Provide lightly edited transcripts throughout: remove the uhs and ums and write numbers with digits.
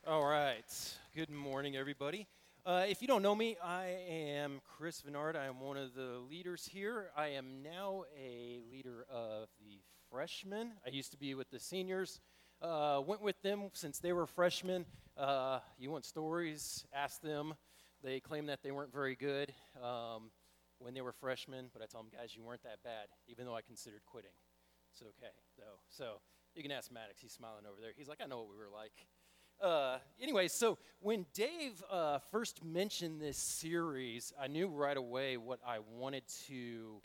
All right. Good morning, everybody. If you don't know me, I am Chris Vennard. I am one of the leaders here. I am now a leader of the freshmen. I used to be with the seniors. Went with them since they were freshmen. You want stories? Ask them. They claim that they weren't very good when they were freshmen, but I tell them, guys, you weren't that bad, even though I considered quitting. It's okay, though. So you can ask Maddox. He's smiling over there. He's like, I know what we were like. Anyway, so when Dave first mentioned this series, I knew right away what I wanted to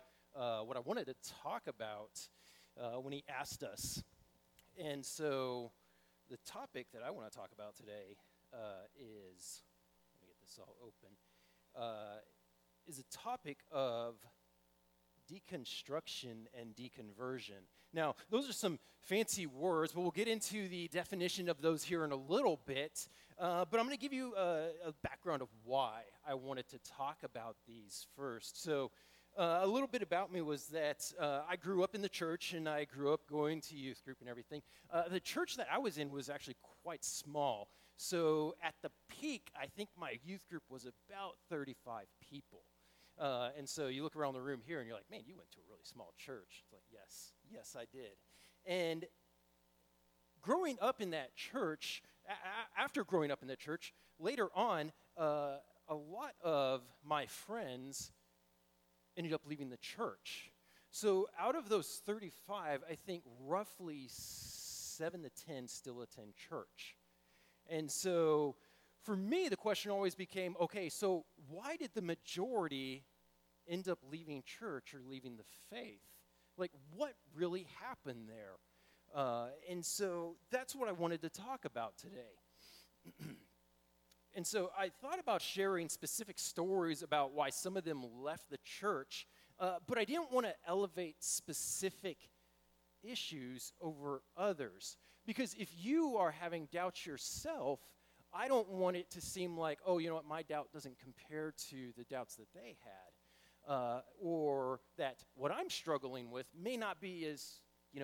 talk about when he asked us. And so the topic that I want to talk about today is, let me get this all open, is a topic of deconstruction and deconversion. Now, those are some fancy words, but we'll get into the definition of those here in a little bit. But I'm going to give you a background of why I wanted to talk about these first. So, a little bit about me was that I grew up in the church, and I grew up going to youth group and everything. The church that I was in was actually quite small. So, at the peak, I think my youth group was about 35 people. And so you look around the room here and you're like, man, you went to a really small church. It's like, yes, I did. And growing up in that church, after growing up in that church, later on, a lot of my friends ended up leaving the church. So out of those 35, I think roughly 7 to 10 still attend church. And so for me, the question always became, okay, so why did the majority end up leaving church or leaving the faith? Like, what really happened there? And so that's what I wanted to talk about today. And so I thought about sharing specific stories about why some of them left the church, but I didn't want to elevate specific issues over others. Because if you are having doubts yourself, I don't want it to seem like, oh, you know what, my doubt doesn't compare to the doubts that they had. Or that what I'm struggling with may not be as,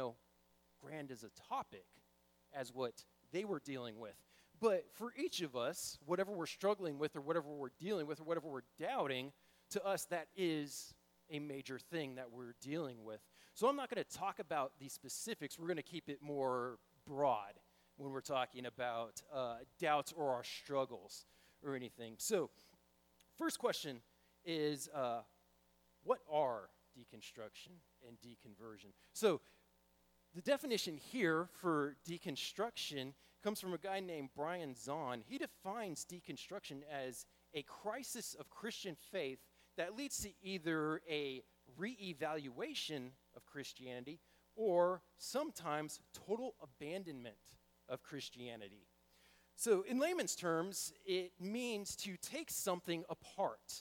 grand as a topic as what they were dealing with. But for each of us, whatever we're struggling with or whatever we're dealing with or whatever we're doubting, to us that is a major thing that we're dealing with. So I'm not going to talk about the specifics. We're going to keep it more broad when we're talking about doubts or our struggles or anything. So first question is, what are deconstruction and deconversion? So the definition here for deconstruction comes from a guy named Brian Zahn. He defines deconstruction as a crisis of Christian faith that leads to either a reevaluation of Christianity or sometimes total abandonment of Christianity. So in layman's terms, it means to take something apart.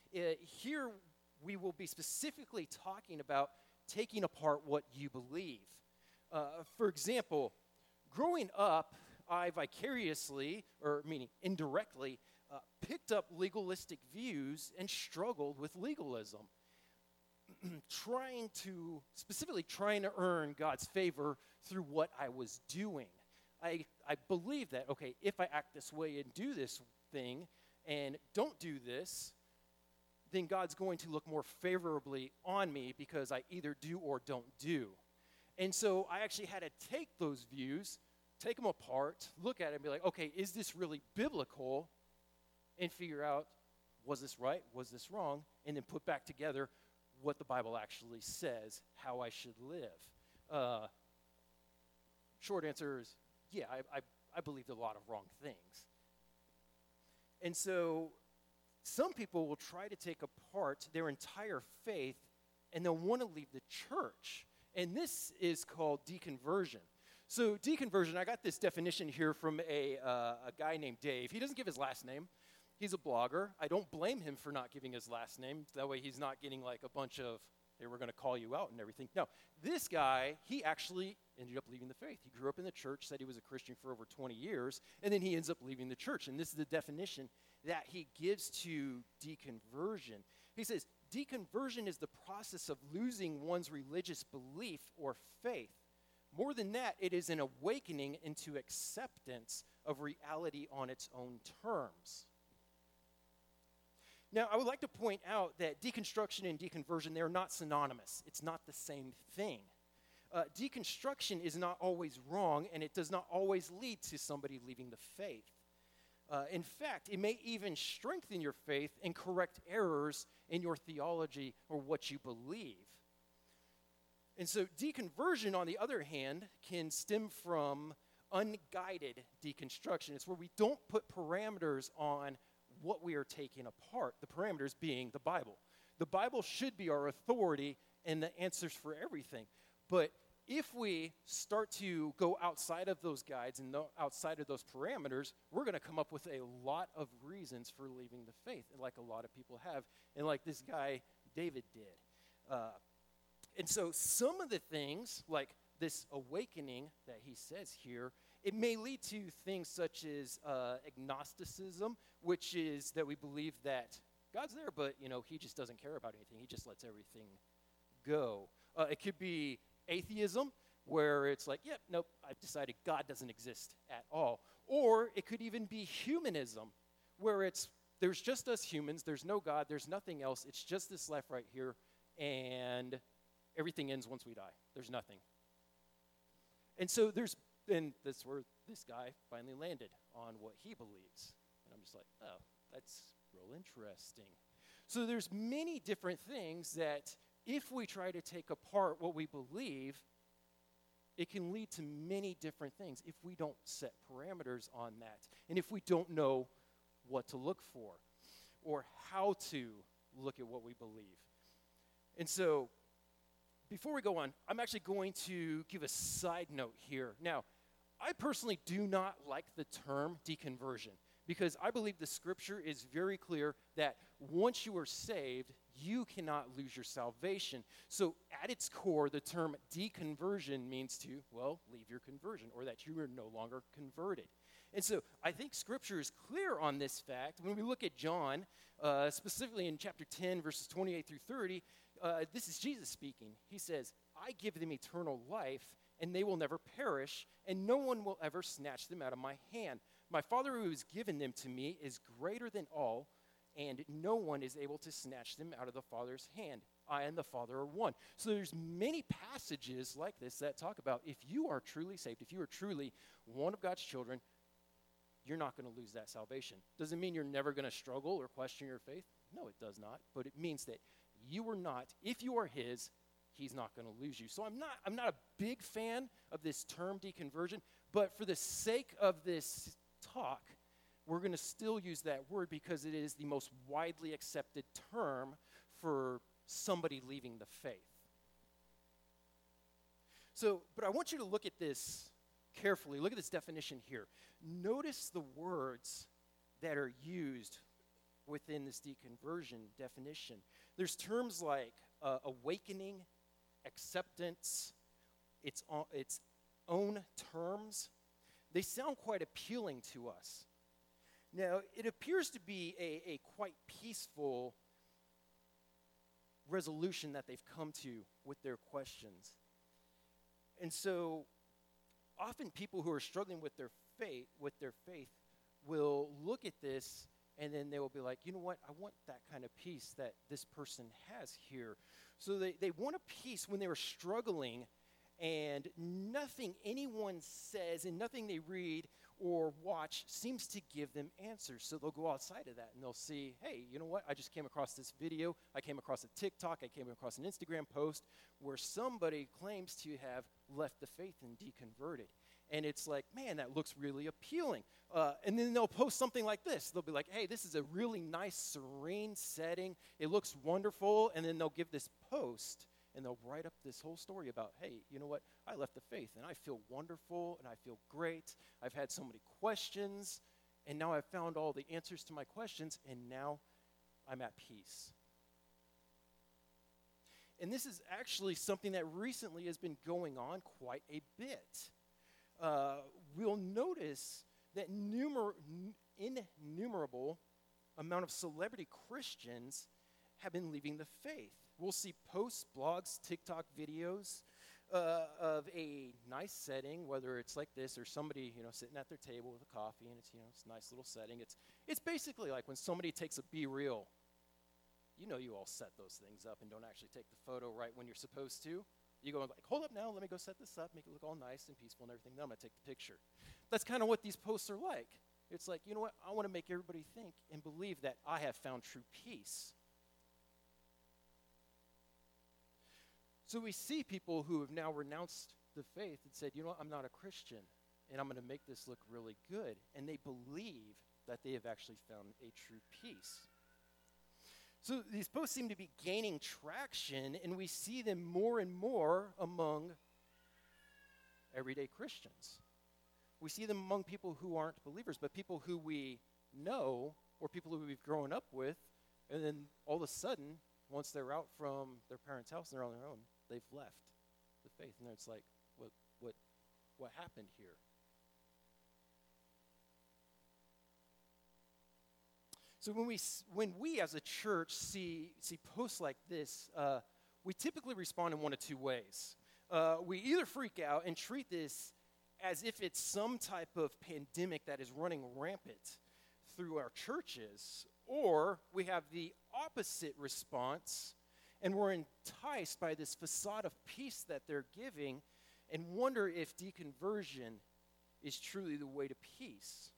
Here we will be specifically talking about taking apart what you believe. For example, growing up, I vicariously, or meaning indirectly, picked up legalistic views and struggled with legalism, specifically trying to earn God's favor through what I was doing. I believe that, okay, if I act this way and do this thing and don't do this, then God's going to look more favorably on me because I either do or don't do. And so I actually had to take those views, take them apart, look at it and be like, okay, is this really biblical? And figure out, was this right? Was this wrong? And then put back together what the Bible actually says, how I should live. Short answer is, yeah, I believed a lot of wrong things. And so some people will try to take apart their entire faith and they'll want to leave the church. And this is called deconversion. So deconversion, I got this definition here from a guy named Dave. He doesn't give his last name. He's a blogger. I don't blame him for not giving his last name. That way he's not getting like a bunch of, they were going to call you out and everything. No, this guy, he actually ended up leaving the faith. He grew up in the church, said he was a Christian for over 20 years, and then he ends up leaving the church. And this is the definition that he gives to deconversion. He says, deconversion is the process of losing one's religious belief or faith More than that, it is an awakening into acceptance of reality on its own terms. Now, I would like to point out that deconstruction and deconversion, they're not synonymous. It's not the same thing. Deconstruction is not always wrong, and it does not always lead to somebody leaving the faith. In fact, it may even strengthen your faith and correct errors in your theology or what you believe. And so deconversion, on the other hand, can stem from unguided deconstruction. It's where we don't put parameters on what we are taking apart, the parameters being the Bible. The Bible should be our authority and the answers for everything. But if we start to go outside of those guides and outside of those parameters, we're going to come up with a lot of reasons for leaving the faith, like a lot of people have, and like this guy David did. And so some of the things, like this awakening that he says here, it may lead to things such as agnosticism, which is that we believe that God's there, but, he just doesn't care about anything. He just lets everything go. It could be atheism, where it's like, nope, I've decided God doesn't exist at all. Or it could even be humanism, where there's just us humans, there's no God, there's nothing else, it's just this life right here, and everything ends once we die. There's nothing. And so that's where this guy finally landed on what he believes. And I'm just like, oh, that's real interesting. So there's many different things that if we try to take apart what we believe, it can lead to many different things if we don't set parameters on that, and if we don't know what to look for or how to look at what we believe. And so before we go on, I'm actually going to give a side note here. Now, I personally do not like the term deconversion because I believe the scripture is very clear that once you are saved, you cannot lose your salvation. So at its core, the term deconversion means to, leave your conversion, or that you are no longer converted. And so I think scripture is clear on this fact. When we look at John, specifically in chapter 10, verses 28 through 30, this is Jesus speaking. He says, I give them eternal life, and they will never perish, and no one will ever snatch them out of my hand. My Father who has given them to me is greater than all, and no one is able to snatch them out of the Father's hand. I and the Father are one. So there's many passages like this that talk about if you are truly saved, if you are truly one of God's children, you're not going to lose that salvation. Does it mean you're never going to struggle or question your faith? No, it does not. But it means that you are not, if you are his, he's not going to lose you. So I'm not a big fan of this term deconversion, but for the sake of this talk, we're going to still use that word because it is the most widely accepted term for somebody leaving the faith. So, but I want you to look at this carefully. Look at this definition here. Notice the words that are used within this deconversion definition. There's terms like awakening, acceptance, its own terms. They sound quite appealing to us. Now, it appears to be a quite peaceful resolution that they've come to with their questions. And so often people who are struggling with their faith will look at this and then they will be like, you know what, I want that kind of peace that this person has here. So they want a peace when they are struggling, and nothing anyone says and nothing they read or watch seems to give them answers. So they'll go outside of that and they'll see, hey, you know what? I just came across this video. I came across a TikTok. I came across an Instagram post where somebody claims to have left the faith and deconverted. And it's like, man, that looks really appealing. And then they'll post something like this. They'll be like, hey, this is a really nice, serene setting. It looks wonderful. And then they'll give this post. And they'll write up this whole story about, hey, you know what? I left the faith, and I feel wonderful, and I feel great. I've had so many questions, and now I've found all the answers to my questions, and now I'm at peace. And this is actually something that recently has been going on quite a bit. We'll notice that innumerable amount of celebrity Christians have been leaving the faith. We'll see posts, blogs, TikTok videos of a nice setting, whether it's like this or somebody, sitting at their table with a coffee and it's a nice little setting. It's basically like when somebody takes a B-reel. You all set those things up and don't actually take the photo right when you're supposed to. You go like, hold up now, let me go set this up, make it look all nice and peaceful and everything. Then I'm going to take the picture. That's kind of what these posts are like. It's like, you know what? I want to make everybody think and believe that I have found true peace. So we see people who have now renounced the faith and said, you know what? I'm not a Christian, and I'm going to make this look really good. And they believe that they have actually found a true peace. So these posts seem to be gaining traction, and we see them more and more among everyday Christians. We see them among people who aren't believers, but people who we know or people who we've grown up with, and then all of a sudden, once they're out from their parents' house and they're on their own, they've left the faith. And it's like, what happened here? So when we as a church see posts like this, we typically respond in one of two ways. We either freak out and treat this as if it's some type of pandemic that is running rampant through our churches, or we have the opposite response, and we're enticed by this facade of peace that they're giving and wonder if deconversion is truly the way to peace.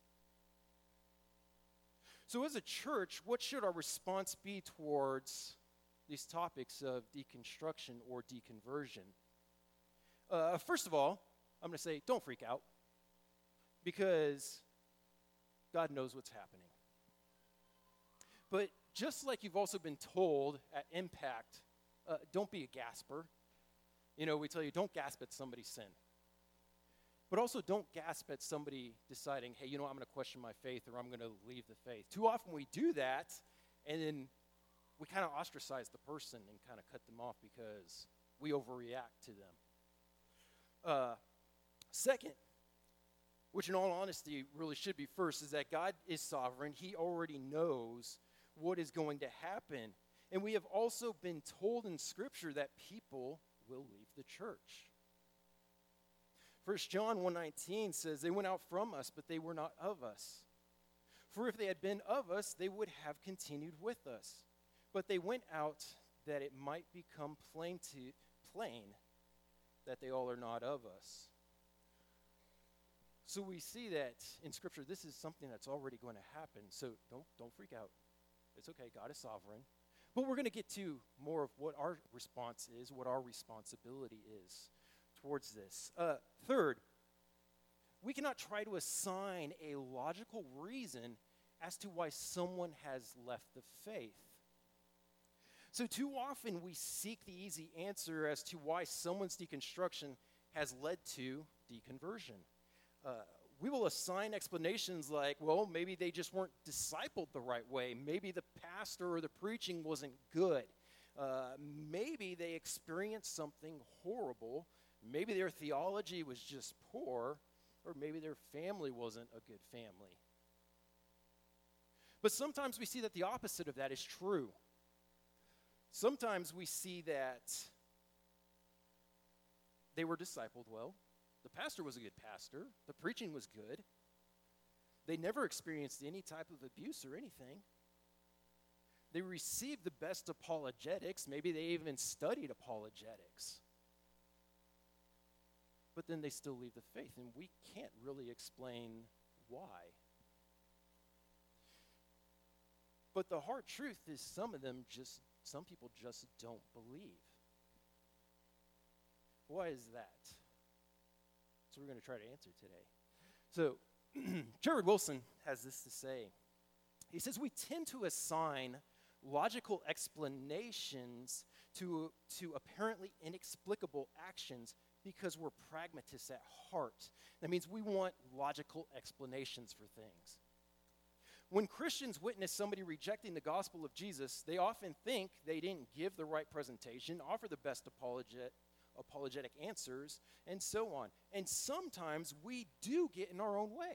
So as a church, what should our response be towards these topics of deconstruction or deconversion? First of all, I'm going to say, don't freak out, because God knows what's happening. But just like you've also been told at Impact, don't be a gasper. We tell you, don't gasp at somebody's sin. But also don't gasp at somebody deciding, hey, I'm going to question my faith or I'm going to leave the faith. Too often we do that, and then we kind of ostracize the person and kind of cut them off because we overreact to them. Second, which in all honesty really should be first, is that God is sovereign. He already knows what is going to happen. And we have also been told in Scripture that people will leave the church. 1 John 1:19 says, they went out from us, but they were not of us. For if they had been of us, they would have continued with us. But they went out that it might become plain that they all are not of us. So we see that in Scripture, this is something that's already going to happen. So don't freak out. It's okay. God is sovereign. But we're going to get to more of what our response is, what our responsibility is towards this. Third, we cannot try to assign a logical reason as to why someone has left the faith. So too often we seek the easy answer as to why someone's deconstruction has led to deconversion. We will assign explanations like, well, maybe they just weren't discipled the right way. Maybe the pastor or the preaching wasn't good. Maybe they experienced something horrible. Maybe their theology was just poor, or maybe their family wasn't a good family. But sometimes we see that the opposite of that is true. Sometimes we see that they were discipled well. The pastor was a good pastor. The preaching was good. They never experienced any type of abuse or anything. They received the best apologetics. Maybe they even studied apologetics. But then they still leave the faith, and we can't really explain why. But the hard truth is some people just don't believe. Why is that? So we're going to try to answer today. So Jared Wilson has this to say. He says, we tend to assign logical explanations to apparently inexplicable actions because we're pragmatists at heart. That means we want logical explanations for things. When Christians witness somebody rejecting the gospel of Jesus, they often think they didn't give the right presentation, offer the best apologetic answers, and so on. And sometimes we do get in our own way.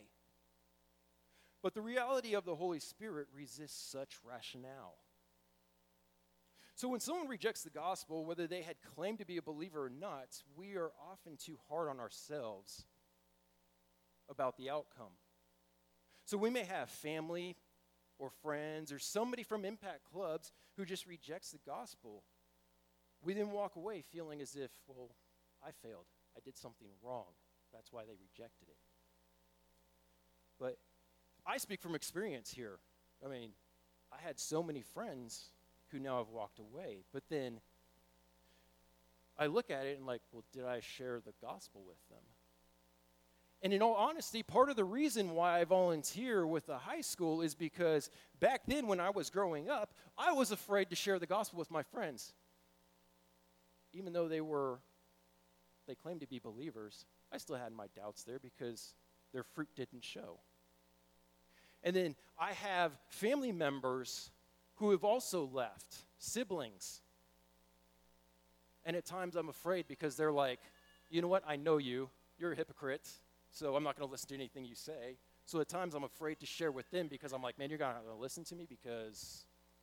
But the reality of the Holy Spirit resists such rationale. So when someone rejects the gospel, whether they had claimed to be a believer or not, we are often too hard on ourselves about the outcome. So we may have family or friends or somebody from Impact Clubs who just rejects the gospel. We then walk away feeling as if, well, I failed. I did something wrong. That's why they rejected it. But I speak from experience here. I mean, I had so many friends who now have walked away. But then I look at it and like, well, did I share the gospel with them? And in all honesty, part of the reason why I volunteer with the high school is because back then when I was growing up, I was afraid to share the gospel with my friends. Even though they claimed to be believers, I still had my doubts there because their fruit didn't show. And then I have family members who have also left, siblings. And at times I'm afraid because they're like, you know what, I know you, you're a hypocrite, so I'm not going to listen to anything you say. So at times I'm afraid to share with them because I'm like, man, you're not going to listen to me because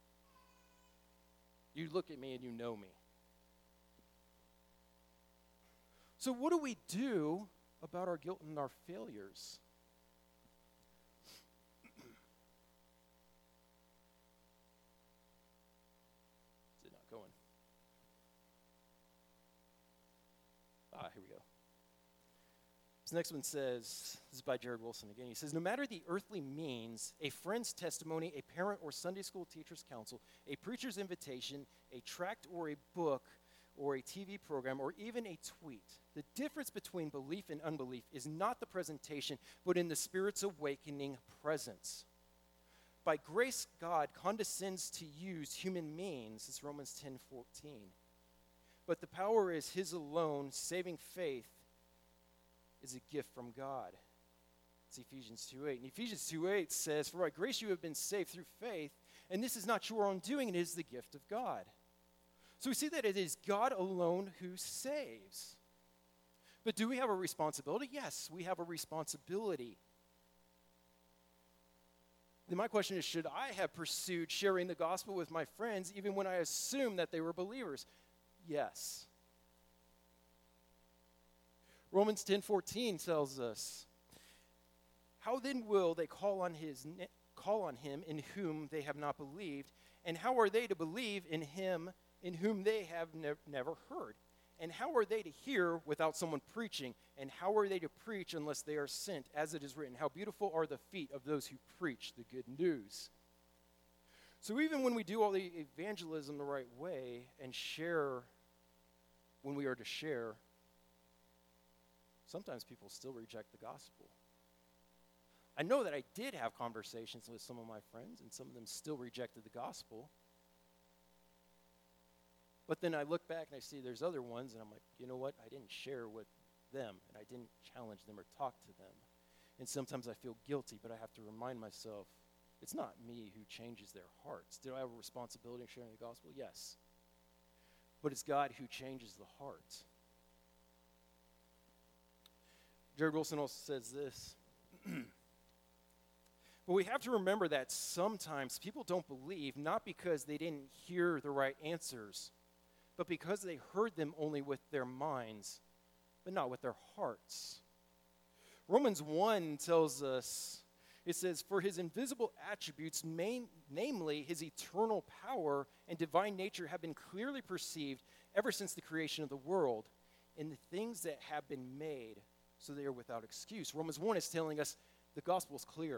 you look at me and you know me. So what do we do about our guilt and our failures? Is it not going? Here we go. This next one says, this is by Jared Wilson again. He says, no matter the earthly means, a friend's testimony, a parent or Sunday school teacher's counsel, a preacher's invitation, a tract or a book, or a TV program, or even a tweet. The difference between belief and unbelief is not the presentation, but in the Spirit's awakening presence. By grace, God condescends to use human means. It's Romans 10:14. But the power is His alone. Saving faith is a gift from God. It's Ephesians 2:8. And Ephesians 2:8 says, for by grace you have been saved through faith, and this is not your own doing, it is the gift of God. So we see that it is God alone who saves. But do we have a responsibility? Yes, we have a responsibility. Then my question is, should I have pursued sharing the gospel with my friends even when I assumed that they were believers? Yes. Romans 10:14 tells us, how then will they call on him in whom they have not believed? And how are they to believe in him in whom they have never heard? And how are they to hear without someone preaching? And how are they to preach unless they are sent? As it is written, how beautiful are the feet of those who preach the good news. So even when we do all the evangelism the right way and share when we are to share, sometimes people still reject the gospel. I know that I did have conversations with some of my friends, and some of them still rejected the gospel. But then I look back and I see there's other ones, and I'm like, you know what? I didn't share with them, and I didn't challenge them or talk to them. And sometimes I feel guilty, but I have to remind myself, it's not me who changes their hearts. Do I have a responsibility in sharing the gospel? Yes. But it's God who changes the heart. Jared Wilson also says this. But we have to remember that sometimes people don't believe, not because they didn't hear the right answers, but because they heard them only with their minds, but not with their hearts. Romans 1 tells us, it says, for his invisible attributes, namely his eternal power and divine nature, have been clearly perceived ever since the creation of the world in the things that have been made, so they are without excuse. Romans 1 is telling us the gospel is clear.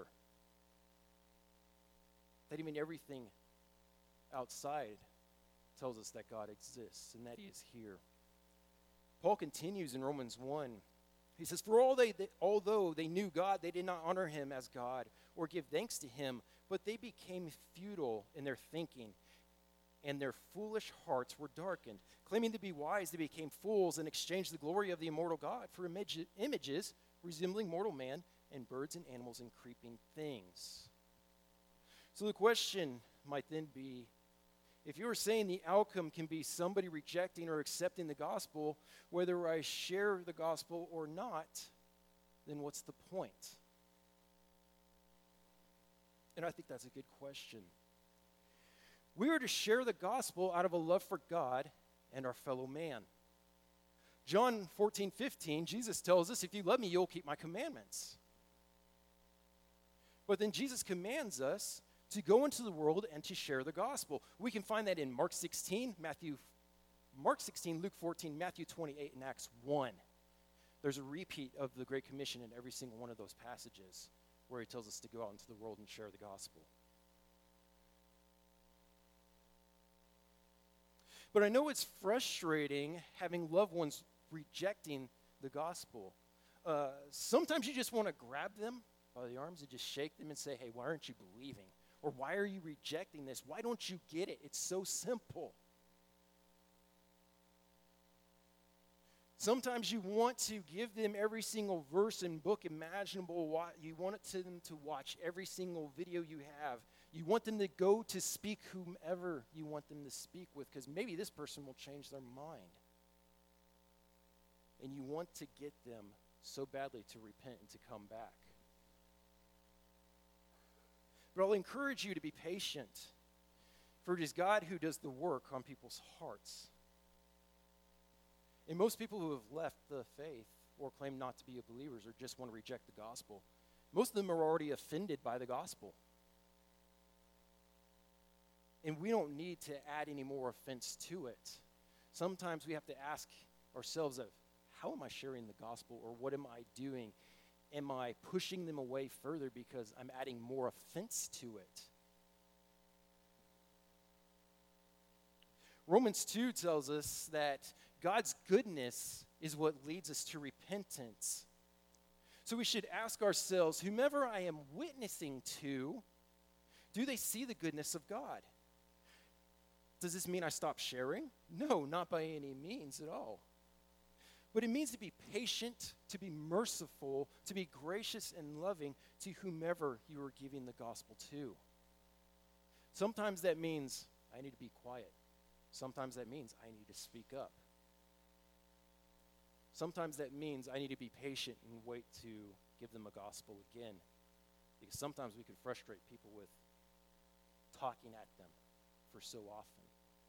That even everything outside tells us that God exists and that he is here. Paul continues in Romans 1. He says, for although they knew God, they did not honor him as God or give thanks to him, but they became futile in their thinking, and their foolish hearts were darkened. Claiming to be wise, they became fools and exchanged the glory of the immortal God for images resembling mortal man and birds and animals and creeping things. So the question might then be, if you were saying the outcome can be somebody rejecting or accepting the gospel, whether I share the gospel or not, then what's the point? And I think that's a good question. We are to share the gospel out of a love for God and our fellow man. John 14:15, Jesus tells us, if you love me, you'll keep my commandments. But then Jesus commands us to go into the world and to share the gospel. We can find that in Mark 16, Luke 14, Matthew 28, and Acts 1. There's a repeat of the Great Commission in every single one of those passages where he tells us to go out into the world and share the gospel. But I know it's frustrating having loved ones rejecting the gospel. Sometimes you just want to grab them by the arms and just shake them and say, hey, why aren't you believing? Or why are you rejecting this? Why don't you get it? It's so simple. Sometimes you want to give them every single verse and book imaginable. You want them to watch every single video you have. You want them to go to speak whomever you want them to speak with, because maybe this person will change their mind. And you want to get them so badly to repent and to come back. But I'll encourage you to be patient, for it is God who does the work on people's hearts. And most people who have left the faith or claim not to be believers or just want to reject the gospel, most of them are already offended by the gospel. And we don't need to add any more offense to it. Sometimes we have to ask ourselves, how am I sharing the gospel, or what am I doing? Am I pushing them away further because I'm adding more offense to it? Romans 2 tells us that God's goodness is what leads us to repentance. So we should ask ourselves, whomever I am witnessing to, do they see the goodness of God? Does this mean I stop sharing? No, not by any means at all. But it means to be patient, to be merciful, to be gracious and loving to whomever you are giving the gospel to. Sometimes that means I need to be quiet. Sometimes that means I need to speak up. Sometimes that means I need to be patient and wait to give them a gospel again. Because sometimes we can frustrate people with talking at them for so often.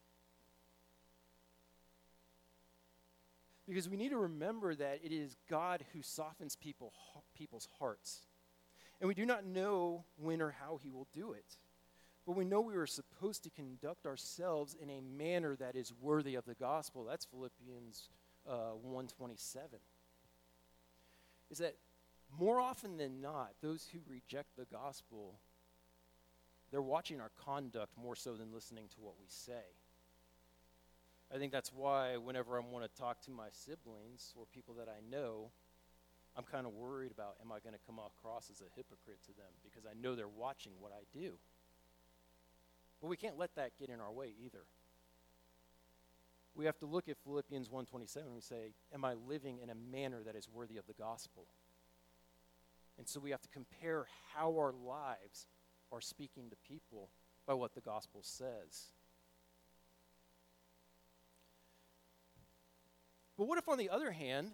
Because we need to remember that it is God who softens people's hearts. And we do not know when or how he will do it. But we know we are supposed to conduct ourselves in a manner that is worthy of the gospel. That's Philippians 1:27. Is that more often than not, those who reject the gospel, they're watching our conduct more so than listening to what we say. I think that's why whenever I want to talk to my siblings or people that I know, I'm kind of worried about, am I going to come across as a hypocrite to them? Because I know they're watching what I do. But we can't let that get in our way either. We have to look at Philippians 1:27 and we say, am I living in a manner that is worthy of the gospel? And so we have to compare how our lives are speaking to people by what the gospel says. But what if, on the other hand,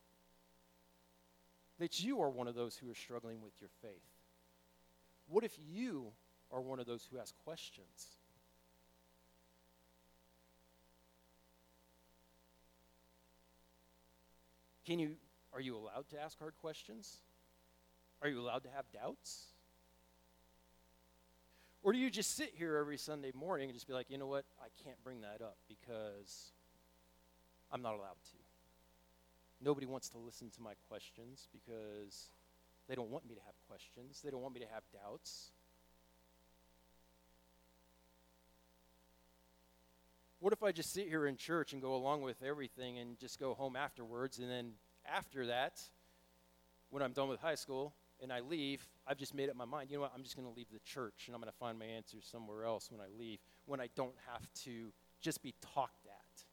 that you are one of those who are struggling with your faith? What if you are one of those who ask questions? Are you allowed to ask hard questions? Are you allowed to have doubts? Or do you just sit here every Sunday morning and just be like, you know what, I can't bring that up because I'm not allowed to. Nobody wants to listen to my questions because they don't want me to have questions. They don't want me to have doubts. What if I just sit here in church and go along with everything and just go home afterwards, and then after that, when I'm done with high school and I leave, I've just made up my mind, you know what, I'm just going to leave the church and I'm going to find my answers somewhere else when I leave, when I don't have to just be talked at.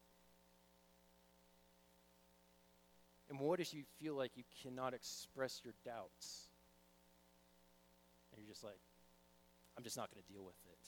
And what if you feel like you cannot express your doubts? And you're just like, I'm just not going to deal with it.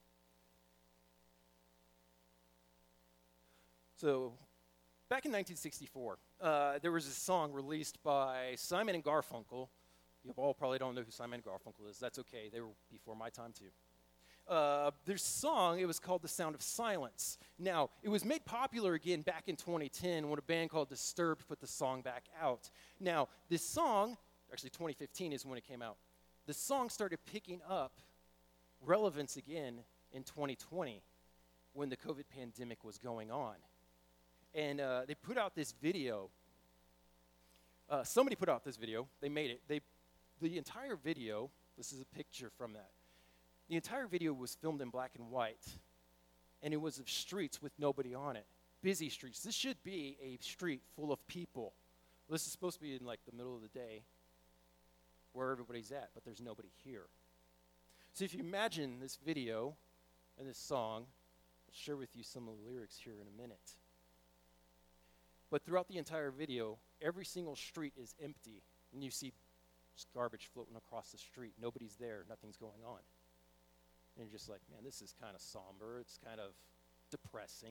So, back in 1964, there was a song released by Simon and Garfunkel. You all probably don't know who Simon and Garfunkel is. That's okay. They were before my time, too. their song, it was called The Sound of Silence. Now, it was made popular again back in 2010 when a band called Disturbed put the song back out. Now, this song, actually 2015 is when it came out, the song started picking up relevance again in 2020 when the COVID pandemic was going on. And they put out this video. Somebody put out this video. They made it. The entire video, this is a picture from that. The entire video was filmed in black and white, and it was of streets with nobody on it. Busy streets. This should be a street full of people. This is supposed to be in like the middle of the day where everybody's at, but there's nobody here. So if you imagine this video and this song, I'll share with you some of the lyrics here in a minute. But throughout the entire video, every single street is empty, and you see just garbage floating across the street. Nobody's there. Nothing's going on. And you're just like, man, this is kind of somber. It's kind of depressing.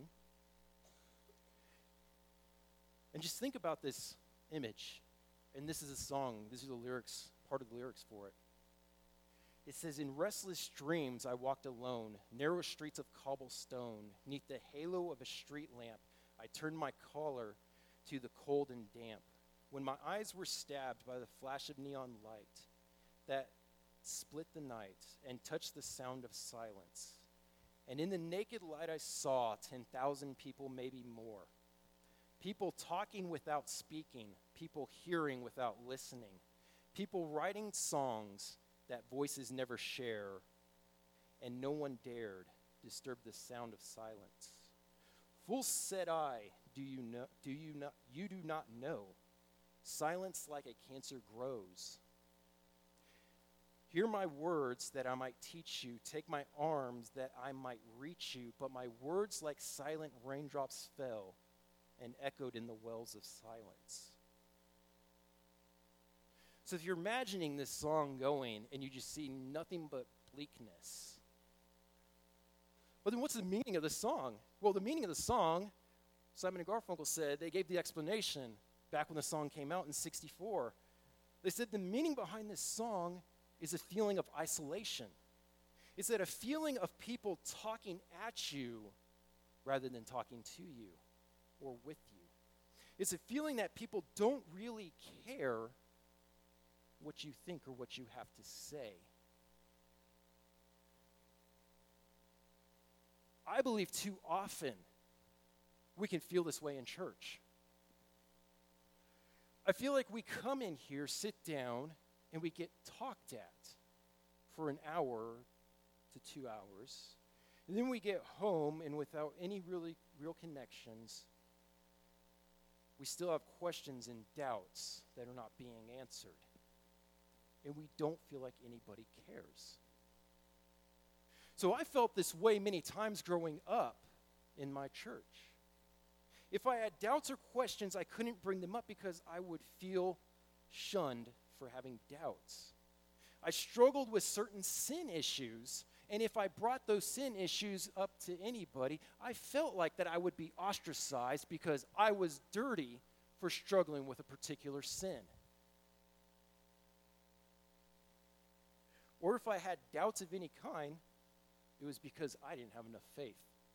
And just think about this image. And this is a song. These are the lyrics, part of the lyrics for it. It says, in restless dreams I walked alone, narrow streets of cobblestone. Neath the halo of a street lamp, I turned my collar to the cold and damp. When my eyes were stabbed by the flash of neon light that split the night and touched the sound of silence. And in the naked light I saw 10,000 people, maybe more. People talking without speaking, people hearing without listening, people writing songs that voices never share, and no one dared disturb the sound of silence. Full said I, you do not know. Silence like a cancer grows. Hear my words that I might teach you. Take my arms that I might reach you. But my words like silent raindrops fell and echoed in the wells of silence. So if you're imagining this song going and you just see nothing but bleakness. But then what's the meaning of the song? Well, the meaning of the song, Simon and Garfunkel said, they gave the explanation back when the song came out in '64. They said the meaning behind this song is a feeling of isolation. It's that a feeling of people talking at you rather than talking to you or with you. It's a feeling that people don't really care what you think or what you have to say. I believe too often we can feel this way in church. I feel like we come in here, sit down, and we get talked at for an hour to 2 hours. And then we get home, and without any real connections, we still have questions and doubts that are not being answered. And we don't feel like anybody cares. So I felt this way many times growing up in my church. If I had doubts or questions, I couldn't bring them up because I would feel shunned for having doubts. I struggled with certain sin issues, and if I brought those sin issues up to anybody, I felt like that I would be ostracized because I was dirty for struggling with a particular sin. Or if I had doubts of any kind, it was because I didn't have enough faith.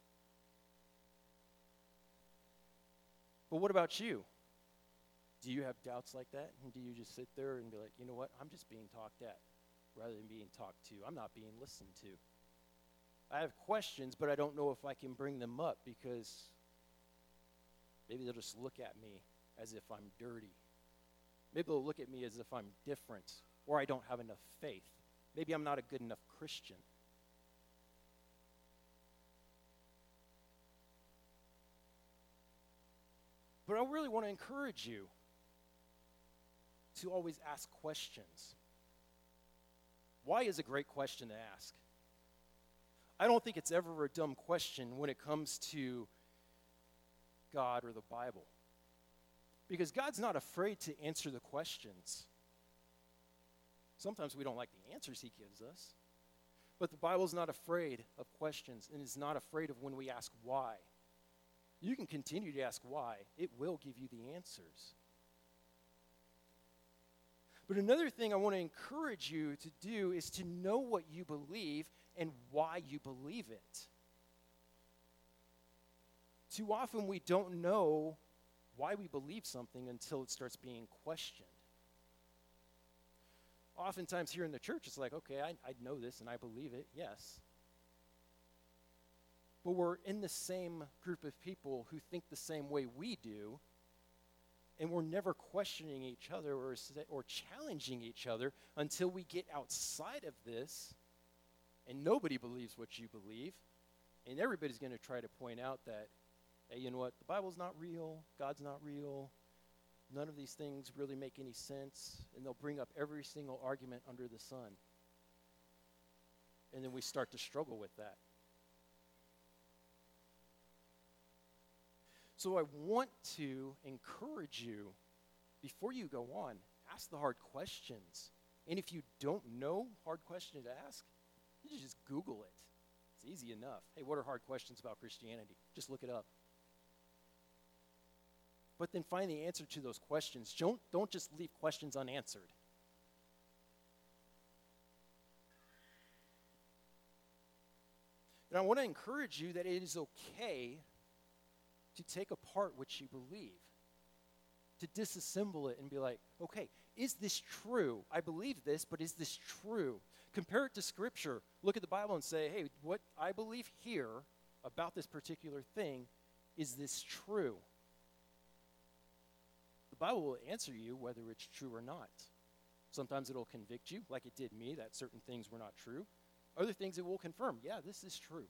But what about you? Do you have doubts like that? And do you just sit there and be like, you know what, I'm just being talked at rather than being talked to. I'm not being listened to. I have questions, but I don't know if I can bring them up because maybe they'll just look at me as if I'm dirty. Maybe they'll look at me as if I'm different or I don't have enough faith. Maybe I'm not a good enough Christian. But I really want to encourage you to always ask questions. Why is a great question to ask? I don't think it's ever a dumb question when it comes to God or the Bible. Because God's not afraid to answer the questions. Sometimes we don't like the answers he gives us. But the Bible's not afraid of questions and is not afraid of when we ask why. You can continue to ask why. It will give you the answers. But But another thing I want to encourage you to do is to know what you believe and why you believe it. Too often we don't know why we believe something until it starts being questioned. Oftentimes here in the church, it's like, okay, I know this and I believe it, yes. But we're in the same group of people who think the same way we do, and we're never questioning each other or challenging each other until we get outside of this, and nobody believes what you believe, and everybody's going to try to point out that, hey, you know what, the Bible's not real, God's not real, none of these things really make any sense, and they'll bring up every single argument under the sun. And then we start to struggle with that. So I want to encourage you, before you go on, ask the hard questions. And if you don't know hard questions to ask, you just Google it. It's easy enough. Hey, what are hard questions about Christianity? Just look it up. But then find the answer to those questions. Don't just leave questions unanswered. And I want to encourage you that it is okay to take apart what you believe, to disassemble it and be like, okay, is this true? I believe this, but is this true? Compare it to Scripture. Look at the Bible and say, hey, what I believe here about this particular thing, is this true? The Bible will answer you whether it's true or not. Sometimes it'll convict you, like it did me, that certain things were not true. Other things it will confirm, yeah, this is true.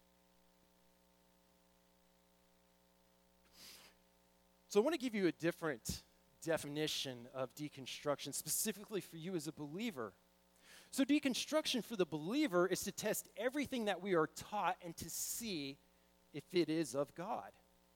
So I want to give you a different definition of deconstruction, specifically for you as a believer. So deconstruction for the believer is to test everything that we are taught and to see if it is of God.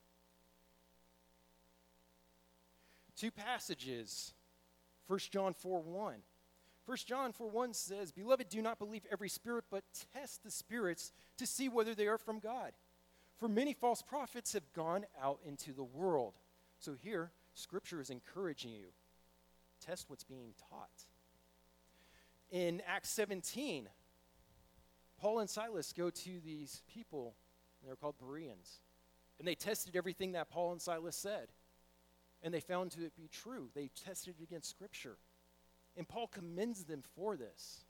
Two passages, 1 John 4:1. 1 John 4:1 says, "Beloved, do not believe every spirit, but test the spirits to see whether they are from God. For many false prophets have gone out into the world." So here, Scripture is encouraging you. Test what's being taught. In Acts 17, Paul and Silas go to these people, and they're called Bereans. And they tested everything that Paul and Silas said. And they found to be true. They tested it against Scripture. And Paul commends them for this.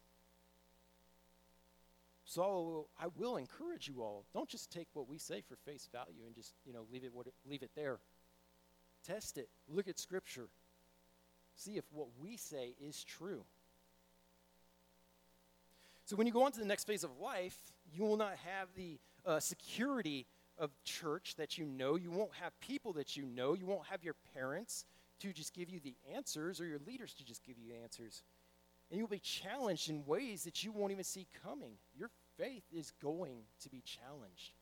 So I will encourage you all, don't just take what we say for face value and just, leave it there. Test it. Look at Scripture. See if what we say is true. So when you go on to the next phase of life, you will not have the security of church that you know. You won't have people that you know. You won't have your parents to just give you the answers or your leaders to just give you answers. And you'll be challenged in ways that you won't even see coming. Your faith is going to be challenged.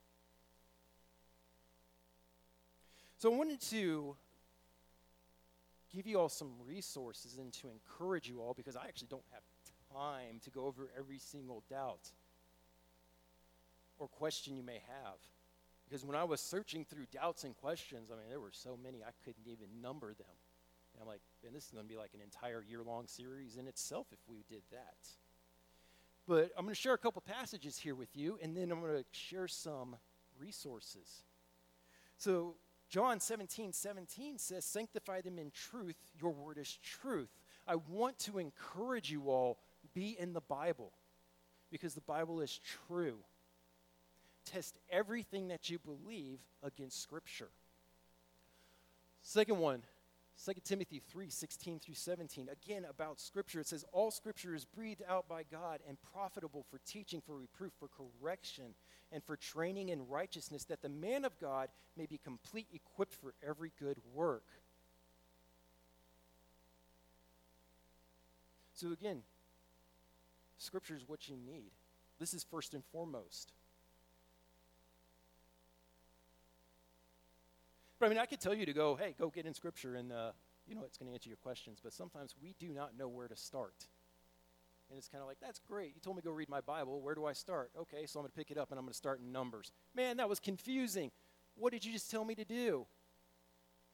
So I wanted to give you all some resources and to encourage you all, because I actually don't have time to go over every single doubt or question you may have. Because when I was searching through doubts and questions, there were so many I couldn't even number them. And I'm like, man, this is going to be like an entire year-long series in itself if we did that. But I'm going to share a couple passages here with you, and then I'm going to share some resources. So John 17:17 says, "Sanctify them in truth, your word is truth." I want to encourage you all, be in the Bible, because the Bible is true. Test everything that you believe against Scripture. Second one, 2 Timothy 3:16-17. Again, about Scripture, it says, "All Scripture is breathed out by God and profitable for teaching, for reproof, for correction, and for training in righteousness, that the man of God may be complete, equipped for every good work." So again, Scripture is what you need. This is first and foremost. But I could tell you to go, hey, go get in Scripture and, it's going to answer your questions. But sometimes we do not know where to start. And it's kind of like, that's great. You told me to go read my Bible. Where do I start? Okay, so I'm going to pick it up and I'm going to start in Numbers. Man, that was confusing. What did you just tell me to do?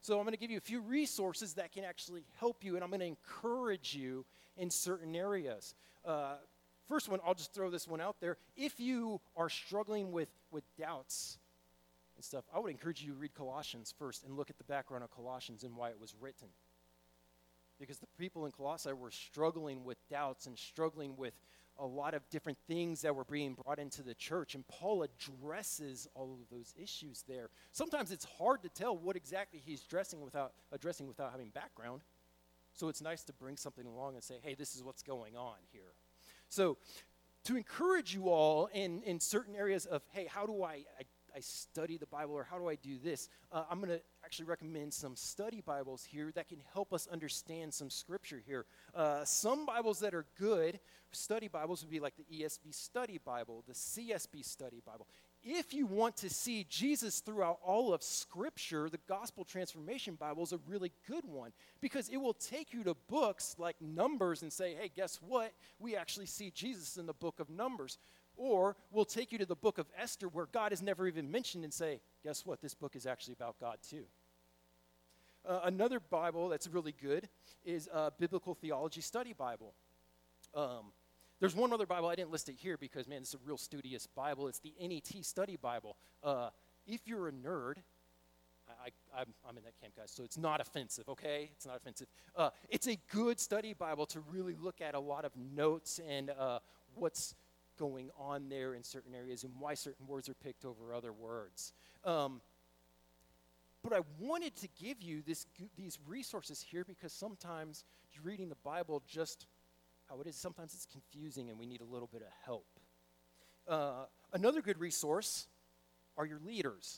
So I'm going to give you a few resources that can actually help you, and I'm going to encourage you in certain areas. First one, I'll just throw this one out there. If you are struggling with doubts and stuff, I would encourage you to read Colossians first and look at the background of Colossians and why it was written. Because the people in Colossae were struggling with doubts and struggling with a lot of different things that were being brought into the church, and Paul addresses all of those issues there. Sometimes it's hard to tell what exactly he's addressing without having background. So it's nice to bring something along and say, hey, this is what's going on here. So to encourage you all in certain areas of, hey, how do I study the Bible, or how do I do this? I'm going to actually recommend some study Bibles here that can help us understand some scripture here. Some Bibles that are good, study Bibles, would be like the ESV Study Bible, the CSB Study Bible. If you want to see Jesus throughout all of Scripture, the Gospel Transformation Bible is a really good one, because it will take you to books like Numbers and say, hey, guess what? We actually see Jesus in the book of Numbers. Or we'll take you to the book of Esther, where God is never even mentioned, and say, guess what? This book is actually about God too. Another Bible that's really good is Biblical Theology Study Bible. There's one other Bible, I didn't list it here because, man, it's a real studious Bible. It's the NET Study Bible. If you're a nerd, I'm in that camp, guys, so it's not offensive, okay? It's not offensive. It's a good study Bible to really look at a lot of notes and what's going on there in certain areas and why certain words are picked over other words. But I wanted to give you these resources here because sometimes reading the Bible, just how it is, sometimes it's confusing and we need a little bit of help. Another good resource are your leaders.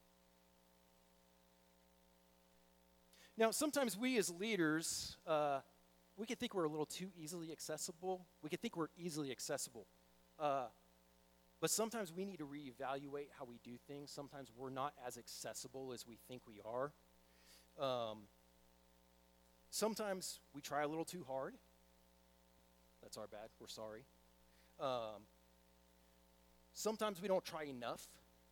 Now, sometimes we as leaders, we can think we're a little too easily accessible. We can think we're easily accessible. But sometimes we need to reevaluate how we do things. Sometimes we're not as accessible as we think we are. Sometimes we try a little too hard. That's our bad. We're sorry. Sometimes we don't try enough.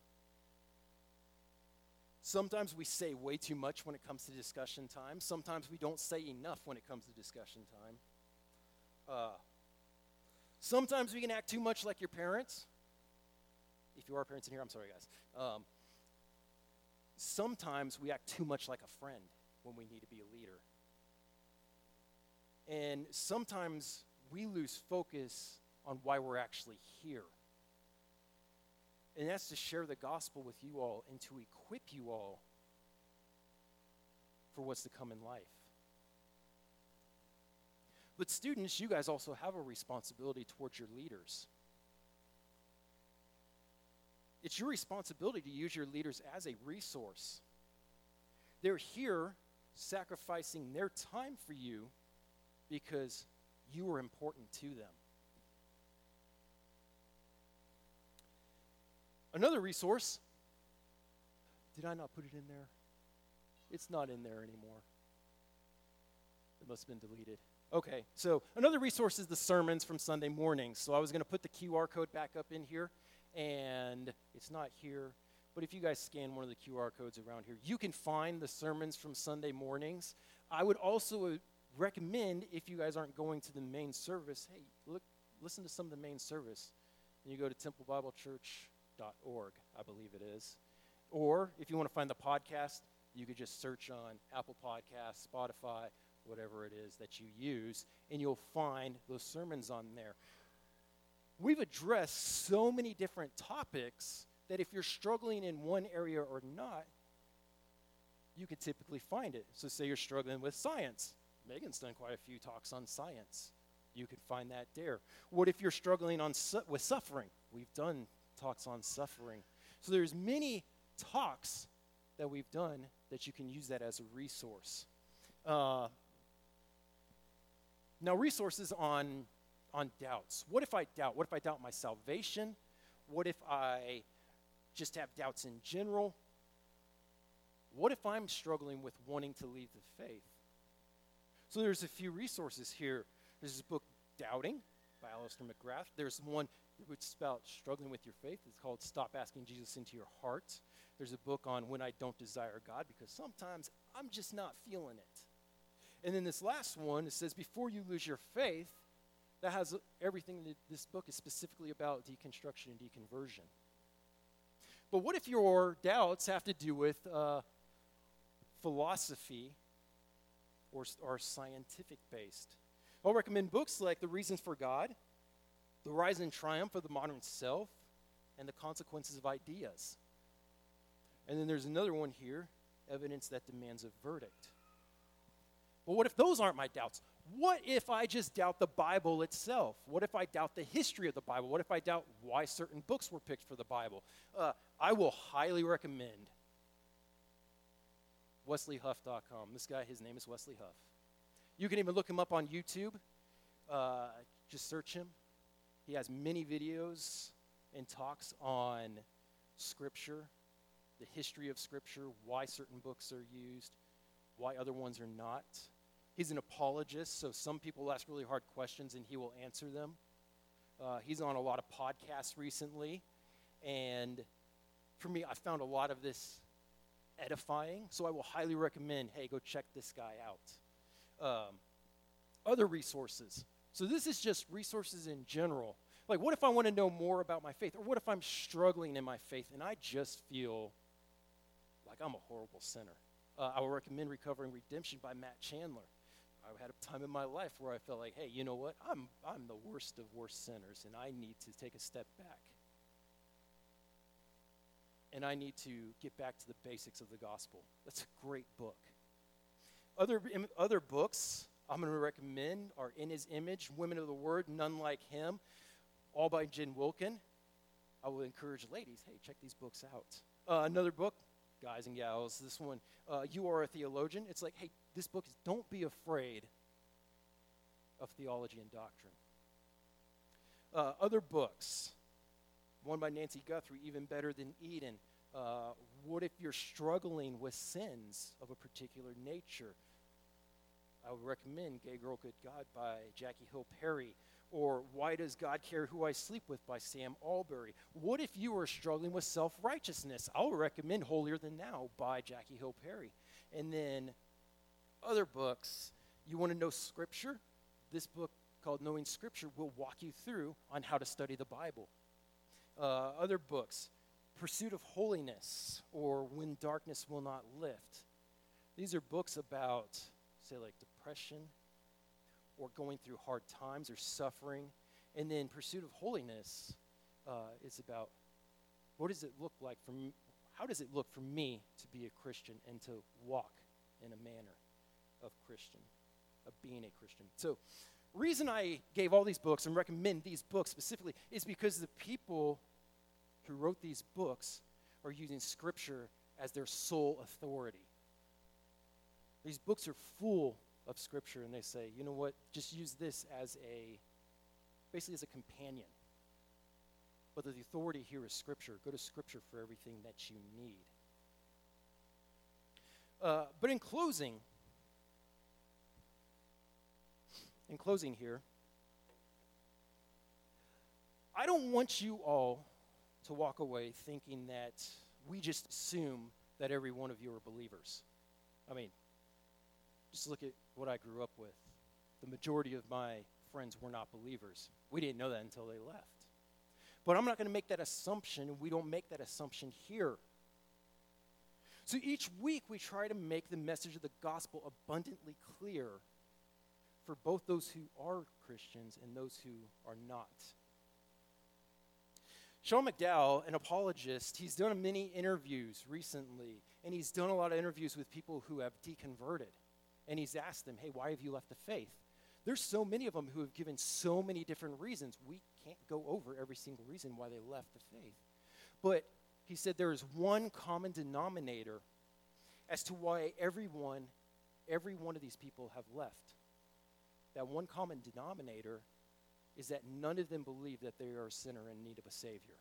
Sometimes we say way too much when it comes to discussion time. Sometimes we don't say enough when it comes to discussion time. Sometimes we can act too much like your parents. If you are parents in here, I'm sorry, guys. Sometimes we act too much like a friend when we need to be a leader. And sometimes we lose focus on why we're actually here. And that's to share the gospel with you all and to equip you all for what's to come in life. But students, you guys also have a responsibility towards your leaders. It's your responsibility to use your leaders as a resource. They're here sacrificing their time for you because you are important to them. Another resource, did I not put it in there? It's not in there anymore. It must have been deleted. Okay, so another resource is the sermons from Sunday mornings. So I was going to put the QR code back up in here, and it's not here. But if you guys scan one of the QR codes around here, you can find the sermons from Sunday mornings. I would also recommend, if you guys aren't going to the main service, hey, listen to some of the main service. And you go to templebiblechurch.org, I believe it is. Or if you want to find the podcast, you could just search on Apple Podcasts, Spotify, whatever it is that you use, and you'll find those sermons on there. We've addressed so many different topics that if you're struggling in one area or not, you could typically find it. So say you're struggling with science. Megan's done quite a few talks on science. You could find that there. What if you're struggling with suffering? We've done talks on suffering. So there's many talks that we've done that you can use that as a resource. Now, resources on doubts. What if I doubt? What if I doubt my salvation? What if I just have doubts in general? What if I'm struggling with wanting to leave the faith? So there's a few resources here. There's this book, Doubting, by Alistair McGrath. There's one which is about struggling with your faith. It's called Stop Asking Jesus into Your Heart. There's a book on When I Don't Desire God, because sometimes I'm just not feeling it. And then this last one, it says, before you lose your faith, that has everything that this book is specifically about deconstruction and deconversion. But what if your doubts have to do with philosophy or scientific based? I'll recommend books like The Reasons for God, The Rise and Triumph of the Modern Self, and The Consequences of Ideas. And then there's another one here, Evidence That Demands a Verdict. But what if those aren't my doubts? What if I just doubt the Bible itself? What if I doubt the history of the Bible? What if I doubt why certain books were picked for the Bible? I will highly recommend WesleyHuff.com. This guy, his name is Wesley Huff. You can even look him up on YouTube. Just search him. He has many videos and talks on Scripture, the history of Scripture, why certain books are used, why other ones are not. He's an apologist, so some people ask really hard questions and he will answer them. He's on a lot of podcasts recently, and for me, I found a lot of this edifying, so I will highly recommend, hey, go check this guy out. Other resources. So this is just resources in general. Like, what if I want to know more about my faith? Or what if I'm struggling in my faith and I just feel like I'm a horrible sinner? I will recommend Recovering Redemption by Matt Chandler. I had a time in my life where I felt like, hey, you know what? I'm the worst of worst sinners, and I need to take a step back. And I need to get back to the basics of the gospel. That's a great book. Other books I'm going to recommend are In His Image, Women of the Word, None Like Him, all by Jen Wilkin. I will encourage ladies, hey, check these books out. Another book, guys and gals, this one, You Are a Theologian. It's like, hey, this book is Don't Be Afraid of Theology and Doctrine. Other books, one by Nancy Guthrie, Even Better Than Eden. What if you're struggling with sins of a particular nature? I would recommend Gay Girl, Good God by Jackie Hill Perry, or Why Does God Care Who I Sleep With by Sam Albury. What if you are struggling with self-righteousness? I'll recommend Holier Than Thou by Jackie Hill Perry. And then other books, you want to know Scripture? This book called Knowing Scripture will walk you through on how to study the Bible. Other books, Pursuit of Holiness, or When Darkness Will Not Lift. These are books about, say, like depression, or going through hard times or suffering. And then Pursuit of Holiness is about what does it look like for me, how does it look for me to be a Christian and to walk in a manner of being a Christian. So reason I gave all these books and recommend these books specifically is because the people who wrote these books are using Scripture as their sole authority. These books are full of Scripture, and they say, you know what, just use this as basically as a companion. But the authority here is Scripture. Go to Scripture for everything that you need. But in closing here, I don't want you all to walk away thinking that we just assume that every one of you are believers. I mean, just look at what I grew up with. The majority of my friends were not believers. We didn't know that until they left. But I'm not going to make that assumption, and we don't make that assumption here. So each week we try to make the message of the gospel abundantly clear for both those who are Christians and those who are not. Sean McDowell, an apologist, he's done many interviews recently, and he's done a lot of interviews with people who have deconverted. And he's asked them, hey, why have you left the faith? There's so many of them who have given so many different reasons. We can't go over every single reason why they left the faith. But he said there is one common denominator as to why every one of these people have left. That one common denominator is that none of them believe that they are a sinner in need of a Savior.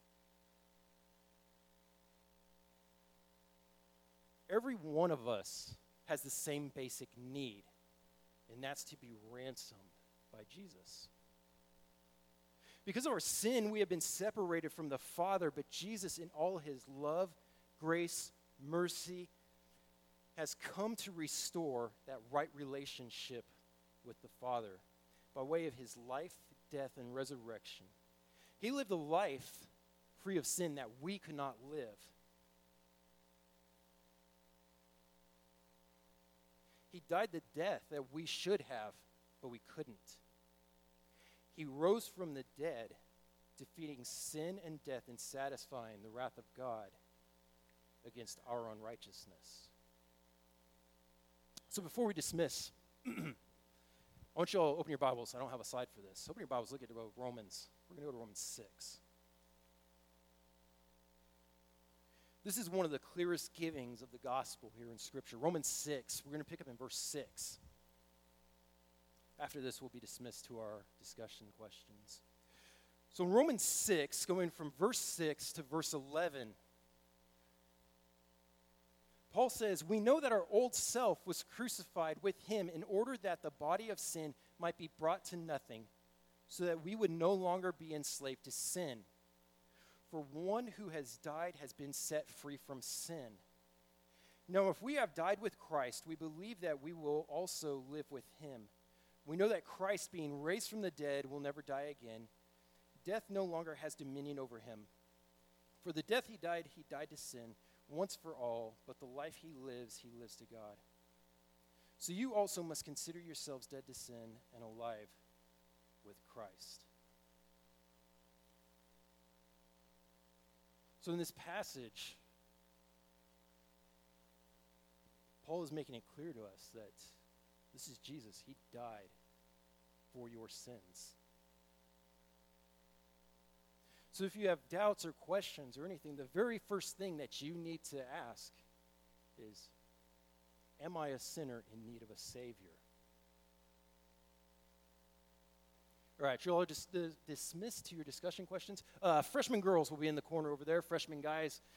Every one of us has the same basic need, and that's to be ransomed by Jesus. Because of our sin, we have been separated from the Father, but Jesus, in all his love, grace, mercy, has come to restore that right relationship with the Father by way of his life, death, and resurrection. He lived a life free of sin that we could not live. He died the death that we should have, but we couldn't. He rose from the dead, defeating sin and death and satisfying the wrath of God against our unrighteousness. So before we dismiss, I want you all to open your Bibles. I don't have a slide for this. Open your Bibles, look at Romans. We're going to go to Romans 6. This is one of the clearest givings of the gospel here in Scripture. Romans 6, we're going to pick up in verse 6. After this, we'll be dismissed to our discussion questions. So in Romans 6, going from verse 6 to verse 11, Paul says, "We know that our old self was crucified with him in order that the body of sin might be brought to nothing, so that we would no longer be enslaved to sin. For one who has died has been set free from sin. Now, if we have died with Christ, we believe that we will also live with him. We know that Christ, being raised from the dead, will never die again. Death no longer has dominion over him. For the death he died to sin, once for all, but the life he lives to God. So you also must consider yourselves dead to sin and alive with Christ." So in this passage, Paul is making it clear to us that this is Jesus. He died for your sins. So if you have doubts or questions or anything, the very first thing that you need to ask is, am I a sinner in need of a Savior? All right, you'll all just dismiss to your discussion questions. Freshman girls will be in the corner over there. Freshman guys,